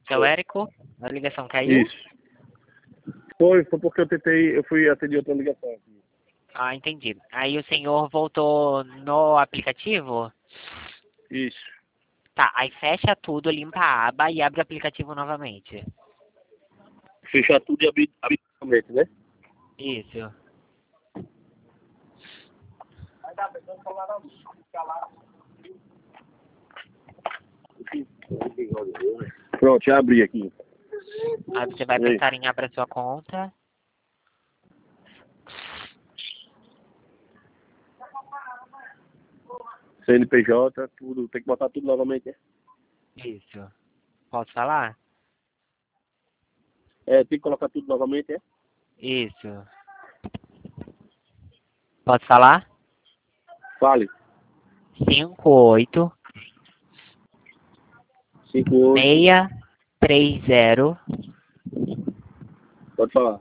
Seu Érico, a ligação caiu? Isso. Foi porque eu fui atender outra ligação aqui. Ah, entendi. Aí o senhor voltou no aplicativo? Isso. Tá, aí fecha tudo, limpa a aba e abre o aplicativo novamente. Fechar tudo e abrir novamente, né? Isso. Pronto, já abri aqui. Aí você vai apertar em abra sua conta. CNPJ, tudo. Tem que botar tudo novamente, né? Isso. Posso falar? Tem que colocar tudo novamente, é? Isso. Posso falar? Fale. 58 58. 630 Pode falar.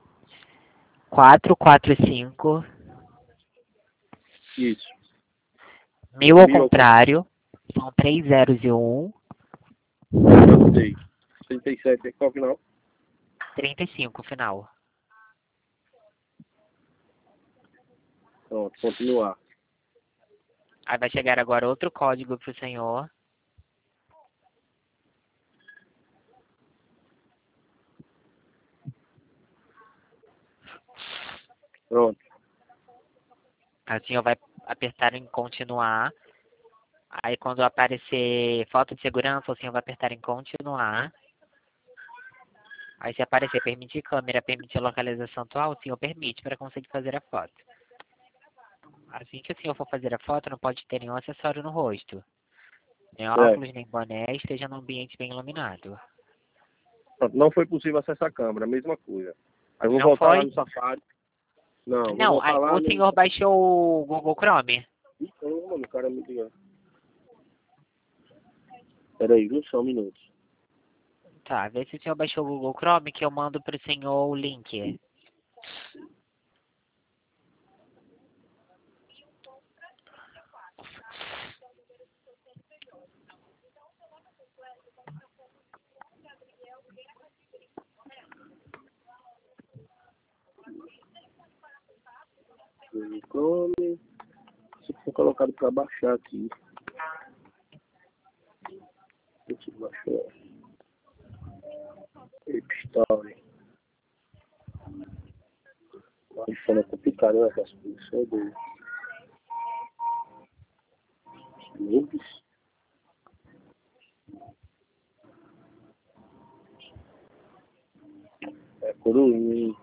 445 Isso. 1000 ao contrário. São 3 zeros e 1. 36. 37, qual o final? 35 final. Pronto, continuar. Aí vai chegar agora outro código pro senhor. Pronto. Aí o senhor vai apertar em continuar. Aí quando aparecer foto de segurança, o senhor vai apertar em continuar. Aí se aparecer permitir câmera, permitir localização atual, o senhor permite para conseguir fazer a foto. Assim que o senhor for fazer a foto, não pode ter nenhum acessório no rosto. Nem óculos, nem boné, esteja num ambiente bem iluminado. Pronto, não foi possível acessar a câmera, a mesma coisa. Aí eu vou Não voltar foi? lá no Safari. Não, vou Não, voltar aí, lá o no... senhor baixou o Google Chrome? Então, mano, o cara me liga. Peraí, viu? Só um minuto. Tá, vê se o senhor baixou o Google Chrome que eu mando pro senhor o link. Chrome. Se for colocado pra baixar aqui. Deixa eu baixar. Store. Isso é complicado, né? Essas coisas do... Links. É Coruim.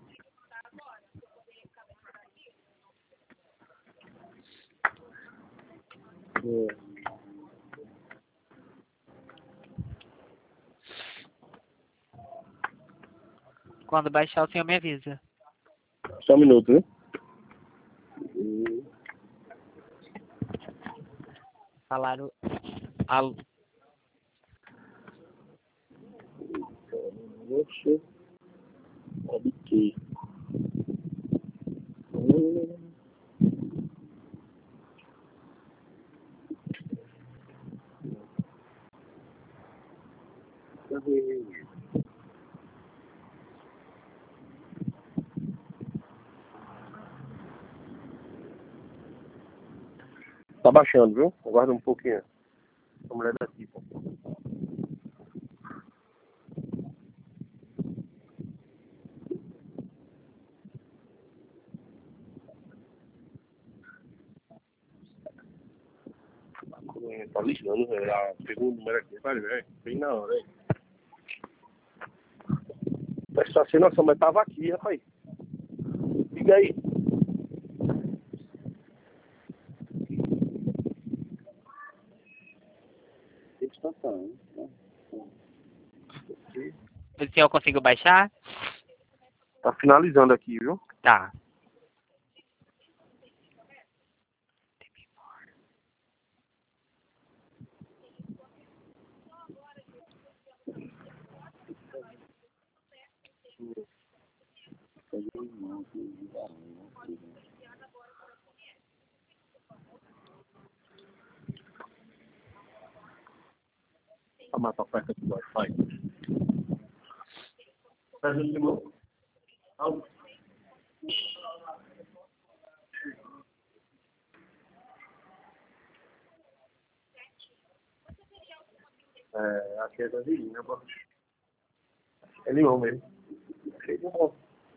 Quando baixar, o senhor me avisa. Só um minuto, né? Falaram... Deixa obter. Tá baixando, viu? Aguarda um pouquinho. A mulher daqui, pô. Tá ligando, velho. Ela pegou o número aqui, vai, velho. Bem na hora, hein? Presta sem noção, mas tava aqui, rapaz. Liga aí. O senhor conseguiu baixar? Tá finalizando aqui, viu? Tá. mais pra perto do Wi-Fi. Faz o limão. Aqui é da vizinha, pô. É limão mesmo. Cheio de limão.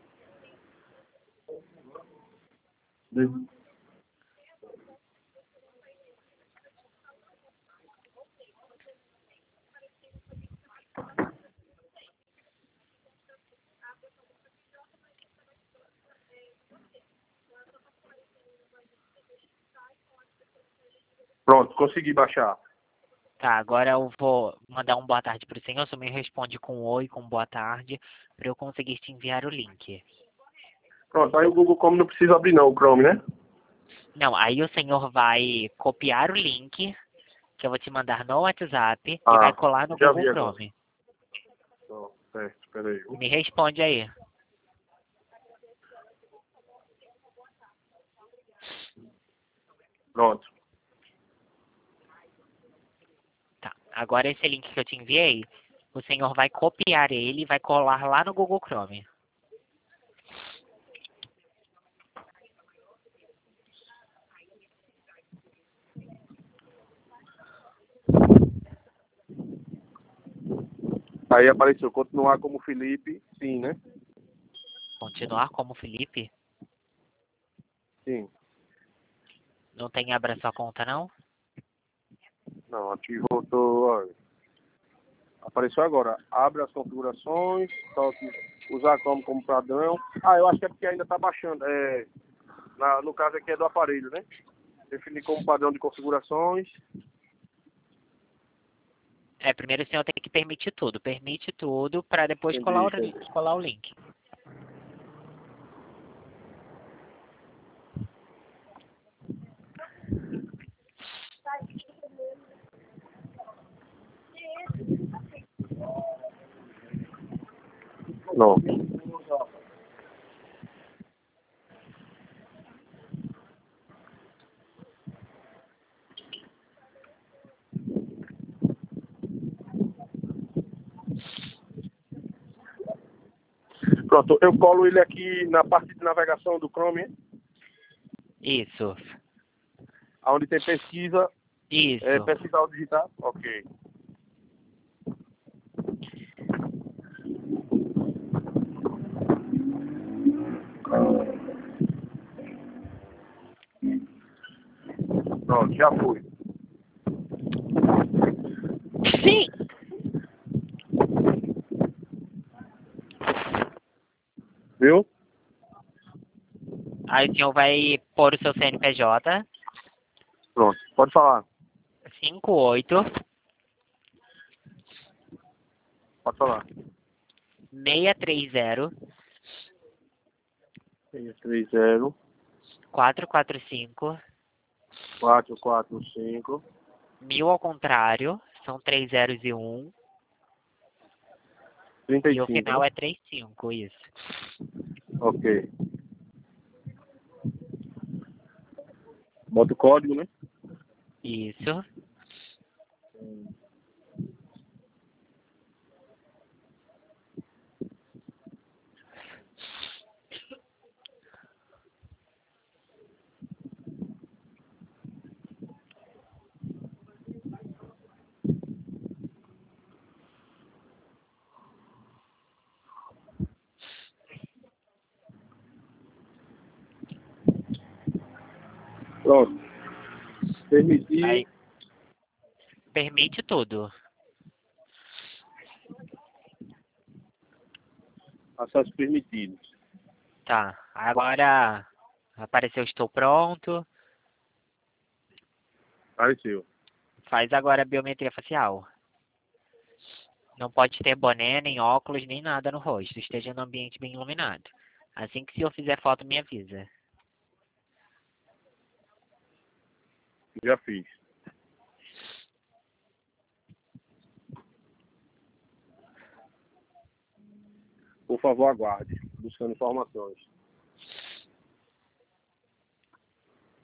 Pronto, consegui baixar. Tá, agora eu vou mandar um boa tarde pro senhor. Você me responde com oi, com boa tarde, para eu conseguir te enviar o link. Pronto, aí o Google Chrome não precisa abrir não, o Chrome, né? Não, aí o senhor vai copiar o link que eu vou te mandar no WhatsApp e Ah, vai colar no já Google vi agora. Chrome. Certo, espera aí. Me responde aí. Pronto. Tá, agora esse link que eu te enviei, o senhor vai copiar ele e vai colar lá no Google Chrome. Aí apareceu continuar como Felipe, sim, né? Continuar como Felipe? Sim. Não tem abra sua conta, não? Não, aqui voltou, olha. Apareceu agora. Abre as configurações, toque usar como padrão. Ah, eu acho que é porque ainda tá baixando. No caso aqui é do aparelho, né? Definir como padrão de configurações. Primeiro o senhor tem que permitir tudo. Permite tudo para depois Entendi, colar entendi. colar o link. Não. Pronto, eu colo ele aqui na parte de navegação do Chrome, Isso. onde tem pesquisa, Isso. pesquisar ou digitar. Ok. Pronto, já foi. Sim! Viu? Aí o senhor vai pôr o seu CNPJ Pronto, pode falar. 58 Pode falar. 630 630 445 445 1000 ao contrário, são 3 zeros e 1, e o 35, final né? é 35, isso. Ok. Bota o código, né? Isso. Pronto. Permitir Aí permite tudo. acesso permitido. Tá. Agora apareceu estou pronto. Apareceu. Faz agora a biometria facial. Não pode ter boné, nem óculos, nem nada no rosto. Esteja no ambiente bem iluminado. Assim que o senhor fizer foto, me avisa. Já fiz. Por favor, aguarde. Buscando informações.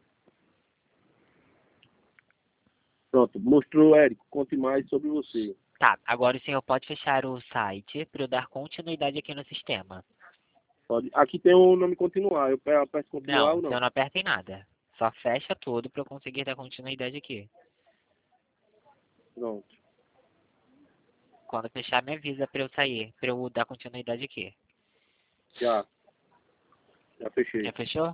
Pronto. Mostrou, Érico. Conte mais sobre você. Tá, agora o senhor pode fechar o site para eu dar continuidade aqui no sistema. Pode. Aqui tem o nome continuar. Eu aperto continuar Não, ou o senhor não? não aperta em nada. Só fecha tudo para eu conseguir dar continuidade aqui. Pronto. Quando fechar, me avisa para eu sair, para eu dar continuidade aqui. Já. Já fechei. Já fechou?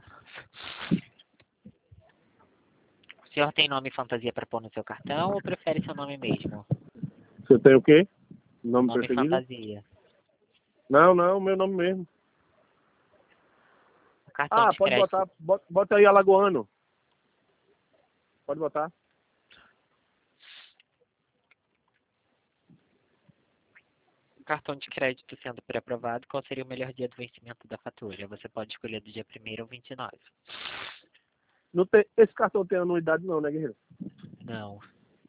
O senhor tem nome fantasia para pôr no seu cartão ou prefere seu nome mesmo? Você tem o quê? Nome Nome preferido? fantasia. Não, meu nome mesmo. O cartão de Pode crédito. botar. Bota aí Alagoano. Pode botar. O cartão de crédito sendo pré-aprovado, qual seria o melhor dia do vencimento da fatura? Você pode escolher do dia 1º ao 29. Não tem, esse cartão tem anuidade não, né, guerreiro? Não.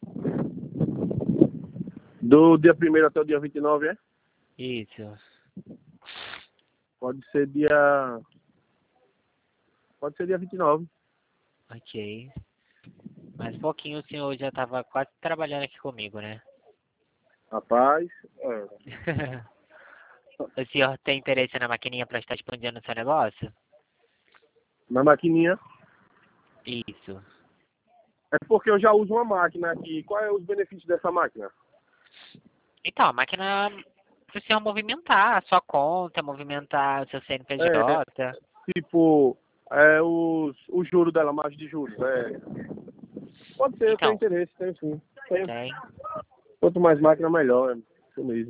Do dia 1º até o dia 29, é? Isso. Pode ser dia 29. Ok. Mais um pouquinho o senhor já estava quase trabalhando aqui comigo, né? Rapaz, O senhor tem interesse na maquininha para estar expandindo o seu negócio? na maquininha. Isso. É porque eu já uso uma máquina aqui. Qual é os benefícios dessa máquina? Então, a máquina para o senhor movimentar a sua conta, movimentar o seu CNPJ. Tipo, o juro dela, margem de juros. Pode ser, eu tenho Então, interesse, tenho sim. Tenho. tem. Quanto mais máquina, melhor. Isso mesmo.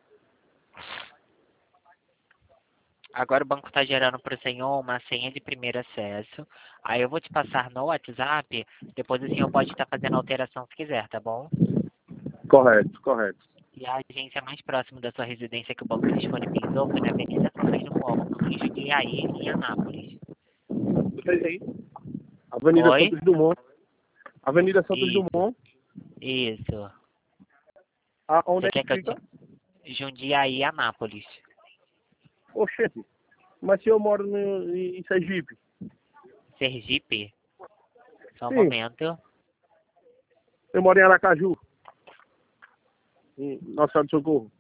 Agora o banco está gerando para o senhor uma senha de primeiro acesso. Aí eu vou te passar no WhatsApp. Depois o senhor pode estar fazendo alteração se quiser, tá bom? Correto. E a agência mais próxima da sua residência que o banco disponibilizou foi na Avenida Santos Dumont, em Jundiaí, em Anápolis. Vocês aí? Avenida Oi? Santos Dumont. Avenida Santos Isso. Dumont. Isso. Onde Você é que quer que eu fica? te... Jundiaí, Anápolis. Oxente. Mas se eu moro em Sergipe? Sergipe? Só um Sim. momento. Eu moro em Aracaju. Em Nossa Senhora do Socorro.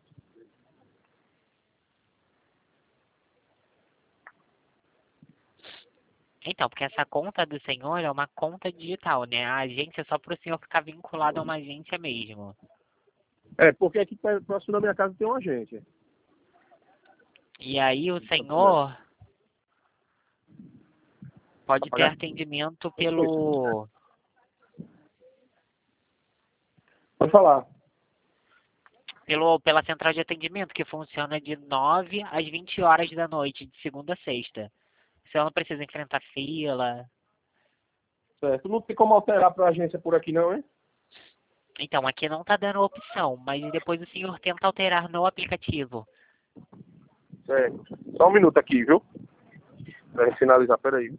Então, porque essa conta do senhor é uma conta digital, né? A agência é só para o senhor ficar vinculado a uma agência mesmo. Porque aqui próximo da minha casa tem uma agência. E aí o senhor pode ter Apagar? atendimento pelo... Pode falar. pela central de atendimento, que funciona de 9 às 20 horas da noite, de segunda a sexta. Você não precisa enfrentar fila. Certo. Não tem como alterar para a agência por aqui, não, hein? Então, aqui não está dando opção, mas depois o senhor tenta alterar no aplicativo. Certo. Só um minuto aqui, viu? Para finalizar, peraí.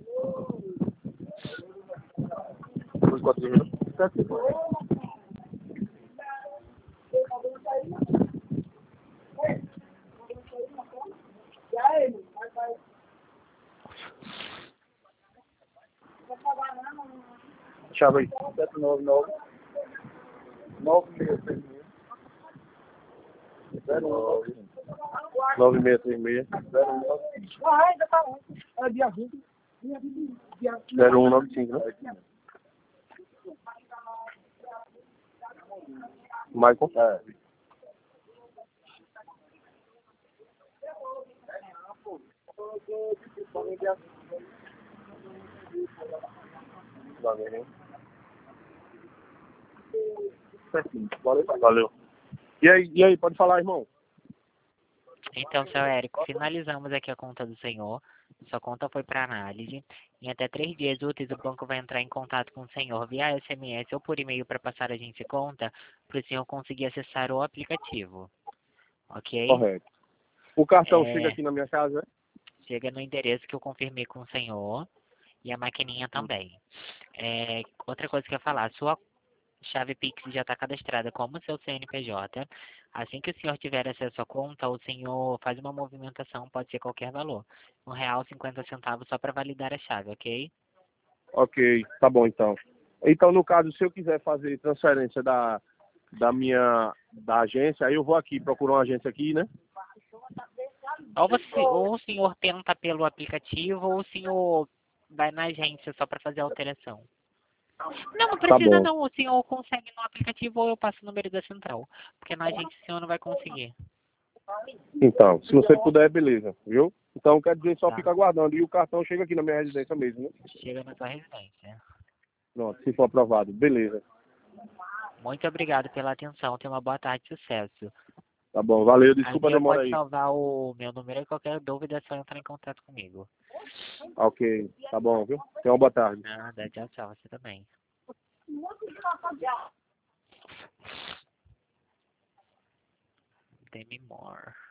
4 minutos. Chave aí. 799 9636 9636 0195, né? Michael? Valeu. E aí, pode falar, irmão? Então, seu Érico, finalizamos aqui a conta do senhor. Sua conta foi para análise. Em até 3 dias úteis, o banco vai entrar em contato com o senhor via SMS ou por e-mail para passar a agência conta, para o senhor conseguir acessar o aplicativo. Ok? Correto. O cartão chega aqui na minha casa, né? Chega no endereço que eu confirmei com o senhor e a maquininha também. Outra coisa que eu ia falar, sua chave Pix já está cadastrada como seu CNPJ. Assim que o senhor tiver acesso à conta, o senhor faz uma movimentação, pode ser qualquer valor. R$1,50 só para validar a chave, ok? Ok, tá bom então. Então, no caso, se eu quiser fazer transferência da agência, aí eu vou aqui, procurar uma agência aqui, né? Ou o senhor tenta pelo aplicativo, ou o senhor vai na agência só para fazer a alteração. Não, não Tá precisa bom. não. O senhor consegue no aplicativo ou eu passo o número da central. Porque na agência o senhor não vai conseguir. Então, se você puder, beleza, viu? Então, quer dizer, só Tá. fica aguardando. E o cartão chega aqui na minha residência mesmo, né? Chega na sua residência. Pronto, se for aprovado. Beleza. Muito obrigado pela atenção. Tenha uma boa tarde e sucesso. Tá bom, valeu. A Desculpa a Bia demora pode aí. salvar o meu número e qualquer dúvida é só entrar em contato comigo. Ok, tá bom, viu? Tenha uma boa tarde. Nada, tchau, tchau. Você também. Demi Moore.